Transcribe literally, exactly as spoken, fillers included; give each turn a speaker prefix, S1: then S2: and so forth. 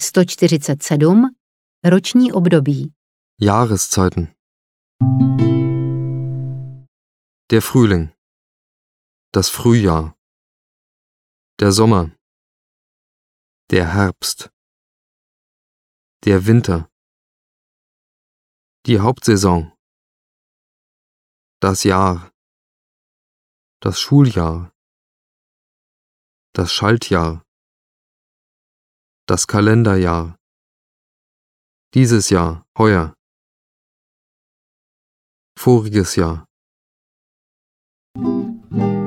S1: sto čtyřicet sedm. Roční období.
S2: Jahreszeiten. Der Frühling. Das Frühjahr. Der Sommer. Der Herbst. Der Winter. Die Hauptsaison. Das Jahr. Das Schuljahr. Das Schaltjahr. Das Kalenderjahr. Dieses Jahr, heuer. Voriges Jahr.